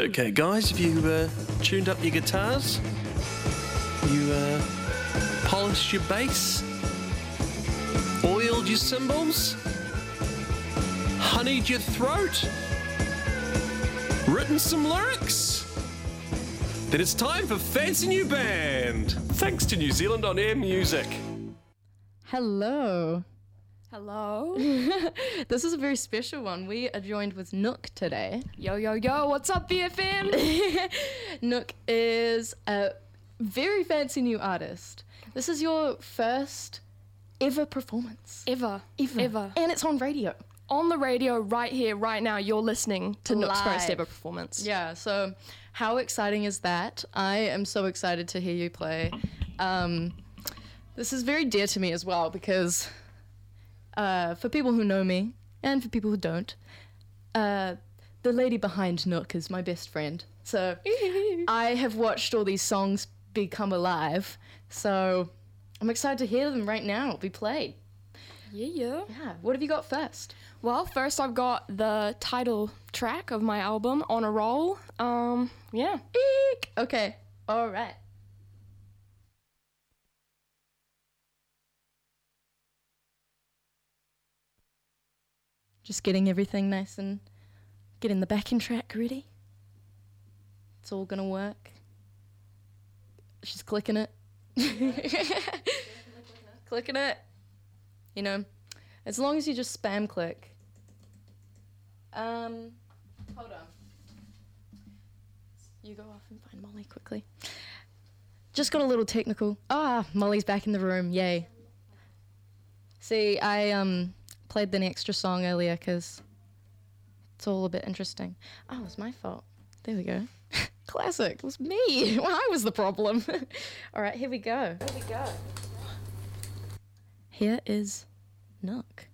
Okay, guys, have you tuned up your guitars? You polished your bass? Oiled your cymbals? Honeyed your throat? Written some lyrics? Then it's time for Fancy New Band, thanks to New Zealand On Air Music. Hello. Hello. This is a very special one. We are joined with Nook today. Yo, yo, yo, what's up, BFM? Nook is a very fancy new artist. This is your first ever performance. Ever. And it's on radio. On the radio right here, right now, you're listening to Nook's first Live. ever performance. Yeah, so how exciting is that? I am so excited to hear you play. This is very dear to me as well because for people who know me and for people who don't, the lady behind Nook is my best friend. So I have watched all these songs become alive. So I'm excited to hear them right now be played. Yeah. Yeah, what have you got first? Well, first I've got the title track of my album, On a Roll. Yeah. Eek! Okay, all right. Just getting everything nice and getting the backing track ready. It's all gonna work. She's clicking it. Clicking it. You know, as long as you just spam click. Hold on. You go off and find Molly quickly. Just got a little technical. Molly's back in the room. Yay. See, I played the extra song earlier because it's all a bit interesting. Oh, it was my fault. There we go. Classic. It was me. Well, I was the problem. All right, here we go. Here is Nook.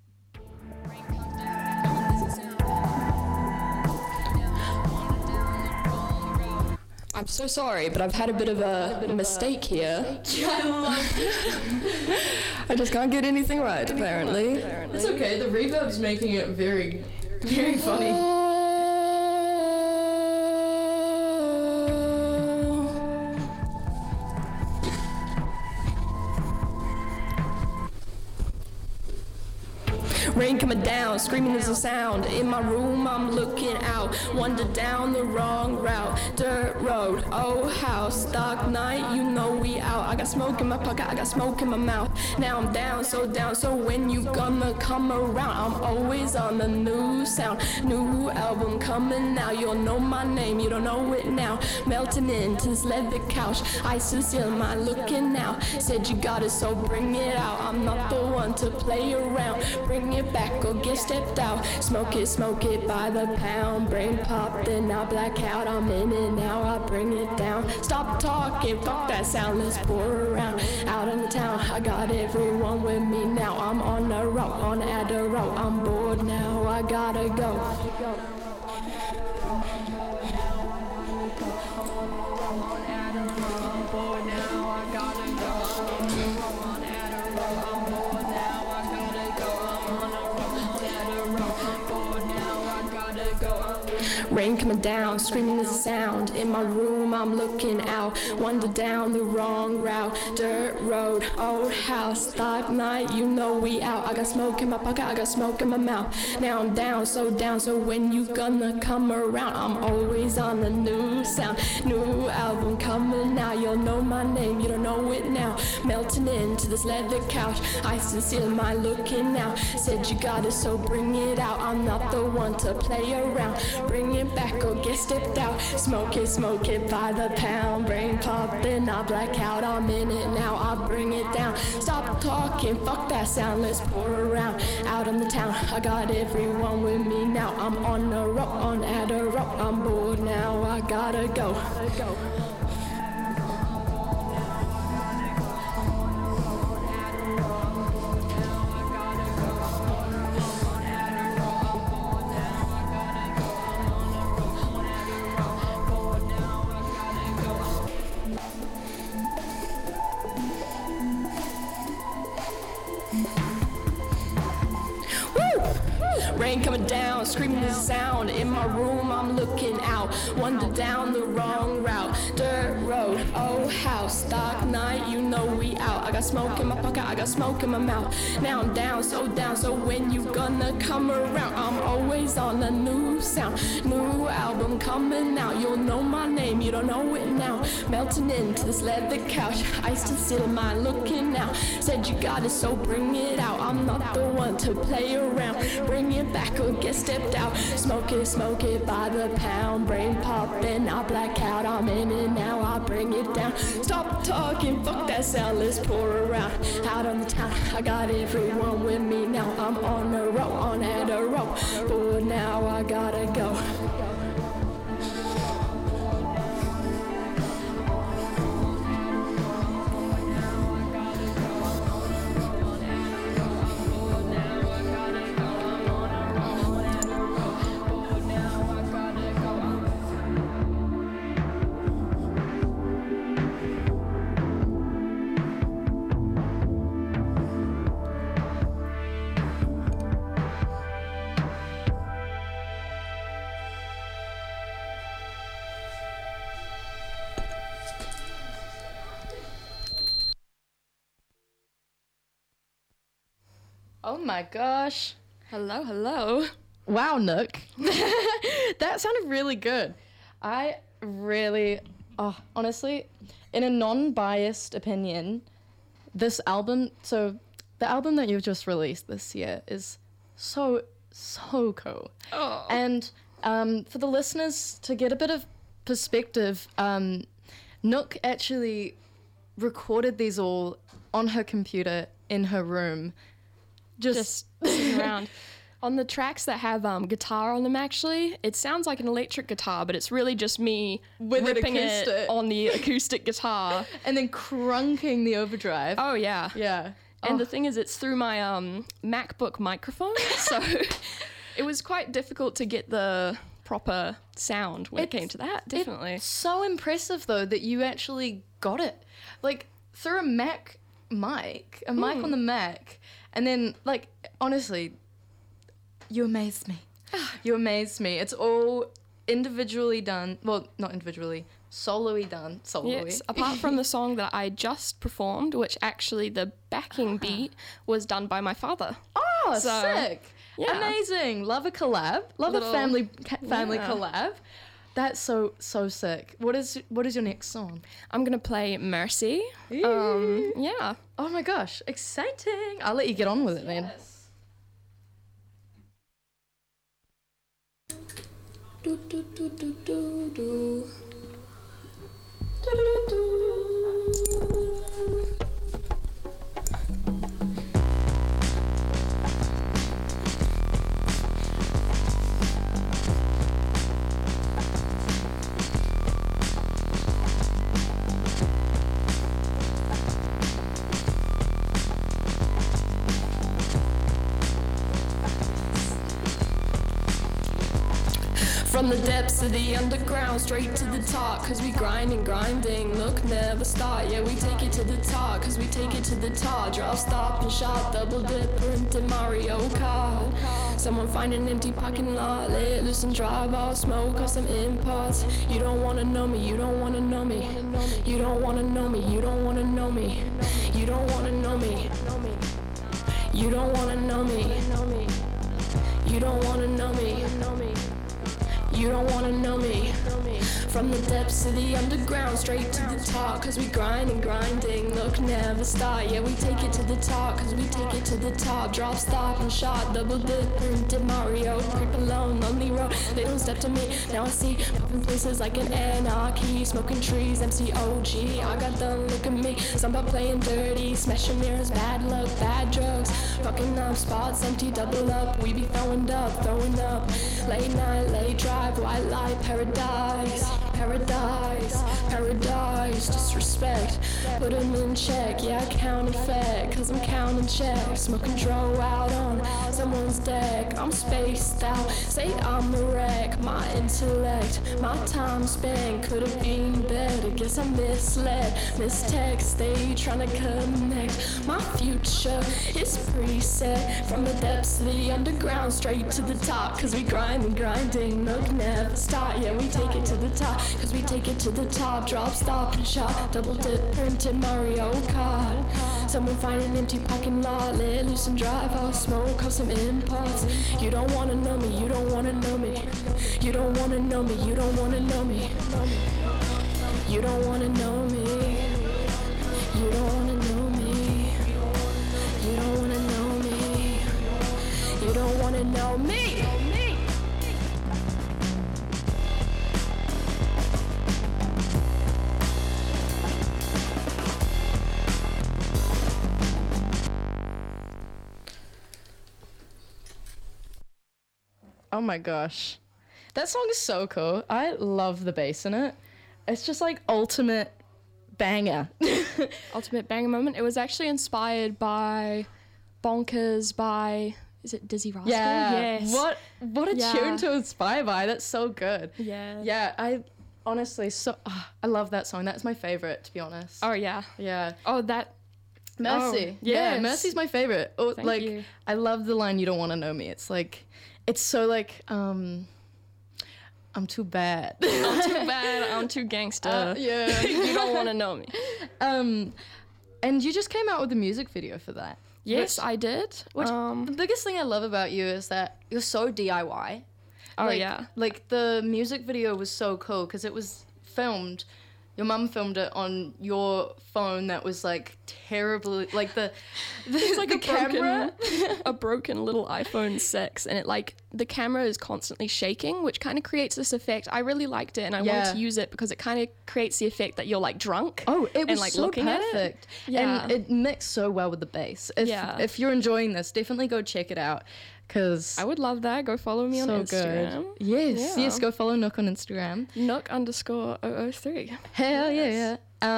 I'm so sorry, but I've had a bit of a mistake here. I just can't get anything right, apparently. It's okay. The reverb's making it very, very funny. Rain coming down, screaming is a sound. In my room, I'm looking out. Wander down the wrong route. Dirt road, old house, dark night, you know we out. I got smoke in my pocket, I got smoke in my mouth. Now I'm down, so when you gonna come around? I'm always on the new sound. New album coming out. You'll know my name, you don't know it now. Melting into this leather couch. ISIS in my looking now. Said you got it, so bring it out. I'm not the one to play around. Bring it back or get stepped out. Smoke it by the pound. Brain pop, then I black out. I'm in it now, I bring it down. Stop talking, fuck that sound, let's pour around. Out in the town, I got everyone with me now. I'm on the road, on Adderall. I'm bored now, I gotta go. Rain coming down, screaming is a sound. In my room, I'm looking out. Wander down the wrong route. Dirt road, old house, dark night, you know we out. I got smoke in my pocket, I got smoke in my mouth. Now I'm down, so when you gonna come around? I'm always on the new sound. New album coming out. You'll know my name, you don't know it now. Melting into this leather couch. ISIS in my looking now. Said you got it, so bring it out. I'm not the one to play around. Bring it back or get stepped out. Smoke it by the pound. Brain pop, then I black out. I'm in it now, I bring it down. Stop talking, fuck that sound, let's pour around. Out in the town, I got everyone with me now. I'm on the road, on Adderall. I'm bored now, I gotta go. Rain coming down, screaming the sound. In my room, I'm looking looking out. Wander down the wrong route. Dirt road, old house, dark night, you know we out. I got smoke in my pocket, I got smoke in my mouth. Now I'm down, so when you gonna come around? I'm always on a new sound, new album coming out. You'll know my name, you don't know it now. Melting into this leather couch, I still sit in mine looking out. Said you got it, so bring it out. I'm not the one to play around. Bring it back or get stepped out. Smoke it by the pound. Brain popping, I black out. I'm in it now, I bring it down. Stop talking, fuck that sound, let's pour around. Out on the town, I got everyone with me now. I'm on a roll, on at a roll. But now I gotta go. Oh my gosh. Hello. Wow, Nook. That sounded really good. I really, honestly, in a non-biased opinion, this album, so the album that you've just released this year is so cool. Oh. And for the listeners to get a bit of perspective, Nook actually recorded these all on her computer in her room. Just sitting around. On the tracks that have guitar on them, actually, it sounds like an electric guitar, but it's really just me With an ripping it acoustic. on the acoustic guitar. And then crunking the overdrive. Oh, yeah. Yeah. And the thing is, it's through my MacBook microphone, so it was quite difficult to get the proper sound when it came to that, definitely. It's so impressive, though, that you actually got it. Like, through a Mac mic, a mic on the Mac, and then, like, honestly, you amazed me. You amazed me. It's all individually done. Well, not individually. Solo-y done. Solo-y. Yes, apart from the song that I just performed, which actually the backing beat was done by my father. Oh, So, sick. yeah. Amazing. Love a collab. Love a Little- family yeah. collab. That's so sick. What is your next song? I'm going to play Mercy. Yeah. Oh my gosh, exciting. I'll let you get on with it then. Do do do do do do. Do do do. From the depths of the underground, straight to the top, cause we grinding, look, never start, yeah, we take it to the top, cause we take it to the top, drop, stop, and shot, double dip, printed Mario Kart, someone find an empty parking lot, let it loose and drive off, smoke off some imports, you don't wanna know me, you don't wanna know me, you don't wanna know me, you don't wanna know me, you don't wanna know me, you don't wanna know me, you don't wanna know me. You don't wanna know me. From the depths of the underground, straight to the top, cause we grinding, look, never start, yeah, we take it to the top, cause we take it to the top, drop, stop, and shot, double dip, printed Mario, creep alone, lonely road, they don't step to me, now I see, popping places like an anarchy, smoking trees, MCOG, I got them, look at me, some about playing dirty, smashing mirrors, bad luck, bad drugs, fucking up, spots empty, double up, we be throwing up, late night, late drive, white light, paradise, paradise, paradise. nice disrespect. Put him in check, yeah, I counted fat, cause I'm counting checks. Smoking dro out on someone's deck. I'm spaced out, say I'm a wreck. My intellect, my time spent could have been better. Guess I'm misled, mistext, they tryna connect. My future is preset from the depths of the underground straight to the top. Cause we grind and grinding, look, never stop. Yeah, we take it to the top, cause we take it to the top. Drop, stop, and shot, double dip, printed Mario Kart. Someone find an empty parking lot, let loose and drive off, smoke off some impulse. You don't wanna know me, you don't wanna know me. You don't wanna know me, you don't wanna know me. You don't wanna know me. You don't wanna know me. You don't wanna know me. You don't wanna know me. Oh my gosh. That song is so cool. I love the bass in it. It's just like ultimate banger. Ultimate banger moment. It was actually inspired by Bonkers by, is it Dizzy Rascal? Yeah. Yes. What a Yeah. tune to inspire by. That's so good. Yeah. Yeah, I honestly I love that song. That's my favorite, to be honest. Oh, yeah. Yeah. Oh, that. Mercy. Oh, Yeah, yes. Mercy's my favorite. Oh, Thank like you. I love the line "You don't want to know me." It's like, it's so like I'm too bad. I'm too bad. I'm too gangster. Yeah. You don't want to know me. And you just came out with a music video for that. Yes, I did. Which the biggest thing I love about you is that you're so DIY. Oh, Like- yeah. Like the music video was so cool because it was filmed. Your mum filmed it on your phone that was like terribly like it's like the a camera. a broken little iPhone 6, and it like the camera is constantly shaking, which kind of creates this effect. I really liked it, and I wanted Yeah. to use it because it kind of creates the effect that you're like drunk. Oh, it was and, like, so looking at perfect. it. Yeah. And it mixed so well with the bass. If you're enjoying this, definitely go check it out because I would love that. Go follow me on so Instagram. good. Yes, Yeah. yes, go follow Nook on Instagram. Nook_003. Hell yeah.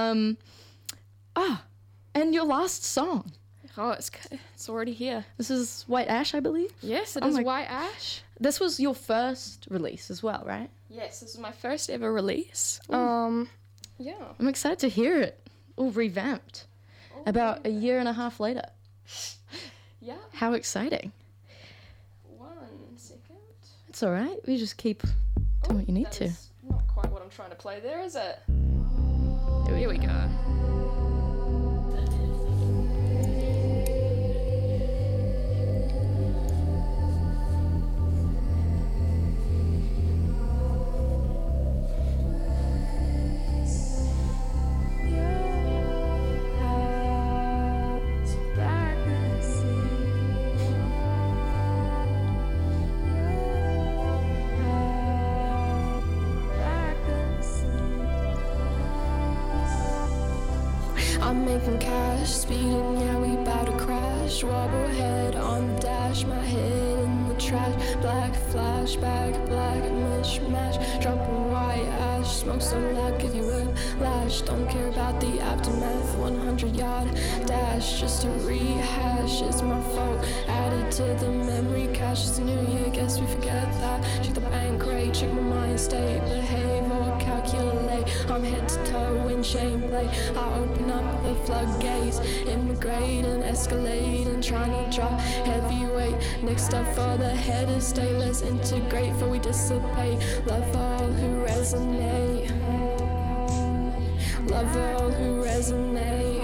And your last song. Oh, it's already here. This is White Ash, I believe. Yes, it Oh is my- White Ash. This was your first release as well, right? Yes, this is my first ever release. Yeah. I'm excited to hear it. All revamped. About a year and a half later. Yeah. How exciting. 1 second. It's all right. We just keep doing what you need That to. is not quite what I'm trying to play there, is it? Here we go. I'm making cash, speeding, yeah, we bout to crash. Wobble head on the dash, my head in the trash. Black flashback, black mishmash. Dropping white ash, smoke so loud, give you whiplash. Don't care about the aftermath, 100-yard dash. Just to rehash, it's my fault. Added to the memory cache, it's a new year, guess we forget that. Check the bank rate, check my mind state. Behave or calculate, I'm head to toe in shame play. I open up the floodgates, immigrating, escalating, trying to drop heavyweight. Next up for the head of stay, let's integrate before we dissipate. Love all who resonate. Love all who resonate.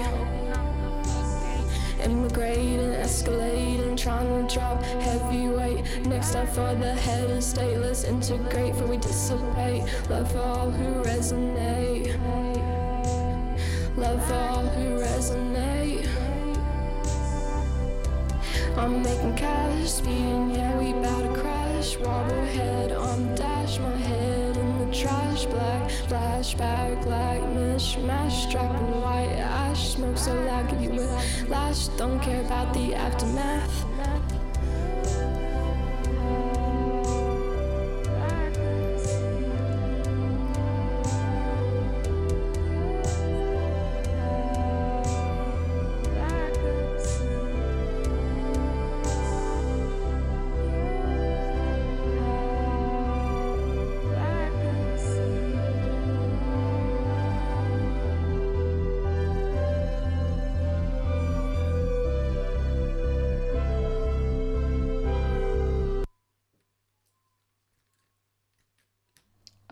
Immigrating, escalating, trying to drop heavyweight. Next up for the head of state, let's integrate before we dissipate. Love all who resonate. Love all who resonate. I'm making cash, speeding, yeah, we bout to crash. Wobble head on the dash, my head in the trash. Black flashback, black mishmash. Dropping white ash, smoke so loud, give you a lash. Don't care about the aftermath.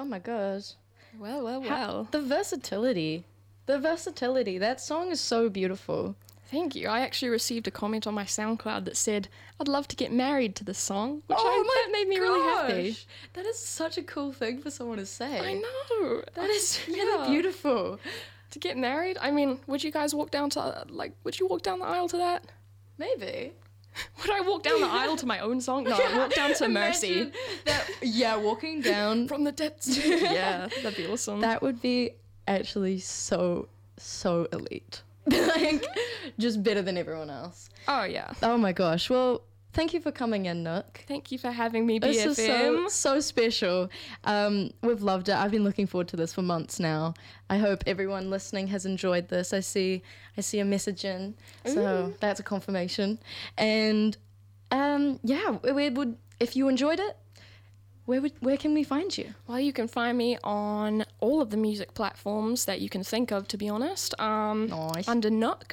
my gosh. Well. The versatility. That song is so beautiful. Thank you. I actually received a comment on my SoundCloud that said, I'd love to get married to this song, which that made me really happy. That is such a cool thing for someone to say. I know. That is really beautiful. To get married? I mean, would you guys walk down to, would you walk down the aisle to that? Maybe. Would I walk down the aisle to my own song? No, I'd walk down to Mercy. Walking down. From the depths. Yeah, that'd be awesome. That would be actually so elite. Just better than everyone else. Oh, yeah. Oh my gosh. Well, thank you for coming in, Nook. Thank you for having me, BFM. This is so special. We've loved it. I've been looking forward to this for months now. I hope everyone listening has enjoyed this. I see a message in, so that's a confirmation. And if you enjoyed it, where can we find you? Well, you can find me on all of the music platforms that you can think of, to be honest. Nice. Under Nook.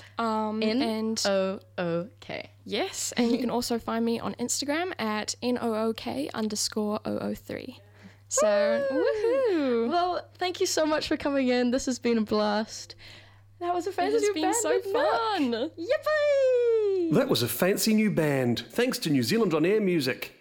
N-O-O-K. Yes, and you can also find me on Instagram at NOOK_003. So, woohoo! Well, thank you so much for coming in. This has been a blast. That was a fancy new band. It's been so fun. Yippee! That was a fancy new band. Thanks to New Zealand On Air Music.